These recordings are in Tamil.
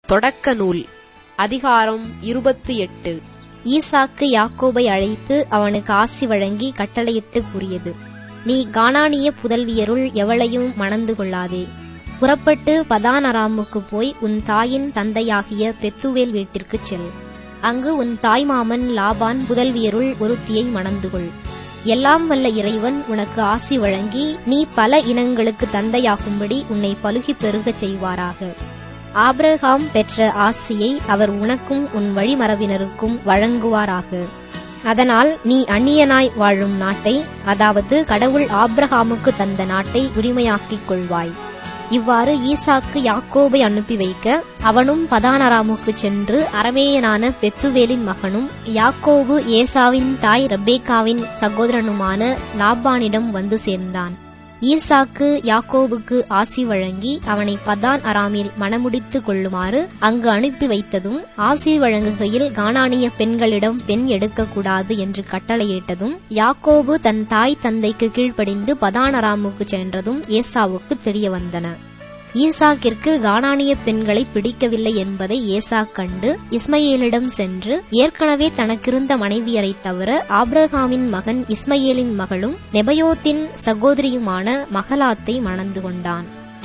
தொடக்க நூல் அதிகாரம் 28. ஈசாக்கு யாக்கோபை அழைத்து அவனுக்கு ஆசி வழங்கி கட்டளையிட்டு கூறியது: நீ கானானிய புதல்வியருள் எவளையும் மணந்து கொள்ளாதே. புறப்பட்டு பதான் அராமுக்கு போய் உன் தாயின் தந்தையாகிய பெத்துவேல் வீட்டிற்குச் செல். அங்கு உன் தாய்மாமன் லாபான் புதல்வியருள் ஒருத்தியை மணந்து கொள். எல்லாம் வல்ல இறைவன் உனக்கு ஆசி வழங்கி நீ பல இனங்களுக்கு தந்தையாகும்படி உன்னை பலுகிப் பெருகச் செய்வாராக. ஆபிரகாம் பெற்ற ஆசியை அவர் உனக்கும் உன் வழிமரபினருக்கும் வழங்குவாராக. அதனால் நீ அந்நியனாய் வாழும் நாட்டை, அதாவது கடவுள் ஆபிரகாமுக்கு தந்த நாட்டை உரிமையாக்கிக் கொள்வாய். இவ்வாறு ஈசாக்கு யாக்கோபை அனுப்பி வைக்க, அவனும் பதான் அராமுக்குச் சென்று அரமேயனான பெத்துவேலின் மகனும் யாக்கோபு ஏசாவின் தாய் ரெபேக்காவின் சகோதரனுமான லாபானிடம் வந்து சேர்ந்தான். ஈசாக்கு யாக்கோபுக்கு ஆசி வழங்கி அவனை பதான் அராமில் மணமுடித்துக் கொள்ளுமாறு அங்கு அனுப்பி வைத்ததும், ஆசி வழங்குகையில் கானானிய பெண்களிடம் பெண் எடுக்கக்கூடாது என்று கட்டளையிட்டதும், யாக்கோபு தன் தாய் தந்தைக்கு கீழ்ப்படிந்து பதான் அராமுக்கு சென்றதும் ஏசாவுக்கு தெரிய வந்தன. ஈசாக்கிற்கு கானானிய பெண்களை பிடிக்கவில்லை என்பதை ஏசாக் கண்டு இஸ்மயேலிடம் சென்று, ஏற்கனவே தனக்கிருந்த மனைவியரைத் தவிர ஆபிரகாமின் மகன் இஸ்மயேலின் மகளும் நெபயோத்தின் சகோதரியுமான மகலாத்தை மணந்து கொண்டான்.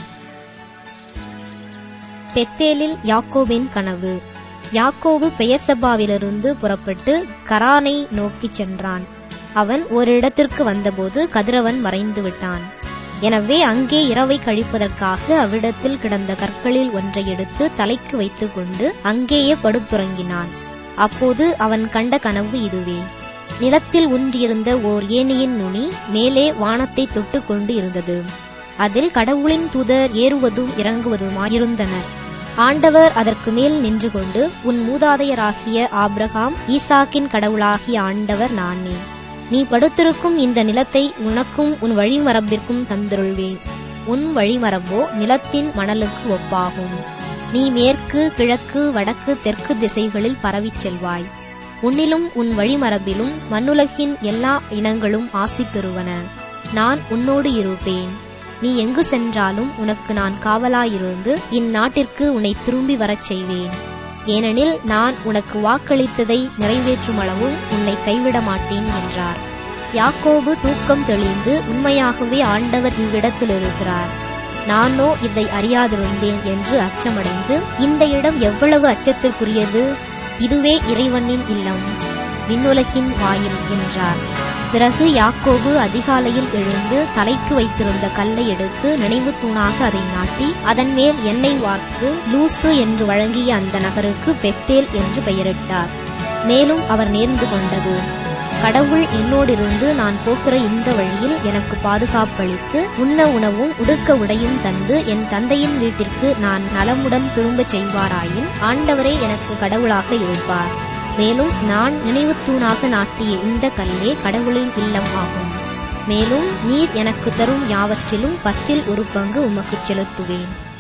பெத்தேலில் யாக்கோபின் கனவு. யாக்கோபு பெயர்செபாவிலிருந்து புறப்பட்டு கரானை நோக்கிச் சென்றான். அவன் ஓரிடத்திற்கு வந்தபோது கதிரவன் மறைந்து விட்டான். எனவே அங்கே இரவை கழிப்பதற்காக அவ்விடத்தில் கிடந்த கற்களில் ஒன்றை எடுத்து தலைக்கு வைத்துக் கொண்டு அங்கேயே படுத்துறங்கினான். அப்போது அவன் கண்ட கனவு இதுவே: நிலத்தில் ஊன்றியிருந்த ஓர் ஏணியின் நுனி மேலே வானத்தை தொட்டு கொண்டு இருந்தது. அதில் கடவுளின் தூதர் ஏறுவதும் இறங்குவதுமாயிருந்தனர். ஆண்டவர் அதற்கு மேல் நின்று கொண்டு, உன் மூதாதையராகிய ஆபிரகாம் ஈசாக்கின் கடவுளாகிய ஆண்டவர் நானே. நீ படுத்திருக்கும் இந்த நிலத்தை உனக்கும் உன் வழிமரபிற்கும் தந்தருள்வேன். உன் வழிமரபோ நிலத்தின் மணலுக்கு ஒப்பாகும். நீ மேற்கு, கிழக்கு, வடக்கு, தெற்கு திசைகளில் பரவிச் செல்வாய். உன்னிலும் உன் வழிமரபிலும் மண்ணுலகின் எல்லா இனங்களும் ஆசி பெறுவன. நான் உன்னோடு இருப்பேன். நீ எங்கு சென்றாலும் உனக்கு நான் காவலாயிருந்து இந்நாட்டிற்கு உன்னை திரும்பி வரச் செய்வேன். ஏனெனில் நான் உனக்கு வாக்களித்ததை நிறைவேற்றும் அளவும் உன்னை கைவிட மாட்டேன் என்றார். யாக்கோபு தூக்கம் தெளிந்து, உண்மையாகவே ஆண்டவர் இவ்விடத்தில் இருக்கிறார், நானோ இதை அறியாதிருந்தேன் என்று அச்சமடைந்து, இந்த இடம் எவ்வளவு அச்சத்திற்குரியது! இதுவே இறைவனின் இல்லம், விண்ணுலகின் வாயில் என்றார். பிறகு யாக்கோபு அதிகாலையில் எழுந்து தலைக்கு வைத்திருந்த கல்லை எடுத்து நினைவு தூணாக அதை நாட்டி அதன் மேல் எண்ணெய் வார்த்து லூசு என்று வழங்கிய அந்த நகருக்கு பெத்தேல் என்று பெயரிட்டார். மேலும் அவர் நேர்ந்து கொண்டது: கடவுள் என்னோடிருந்து நான் போகிற இந்த வழியில் எனக்கு பாதுகாப்பளித்து உண்ண உணவும் உடுக்க உடையும் தந்து என் தந்தையின் வீட்டிற்கு நான் நலமுடன் திரும்பச் செய்வாராயின் ஆண்டவரே எனக்கு கடவுளாக இருப்பார். மேலும் நான் நினைவு தூணாக நாட்டிய இந்த கல்லே கடவுளின் இல்லம் ஆகும். மேலும் நீர் எனக்கு தரும் யாவற்றிலும் 10 1 பங்கு உமக்குச் செலுத்துவேன்.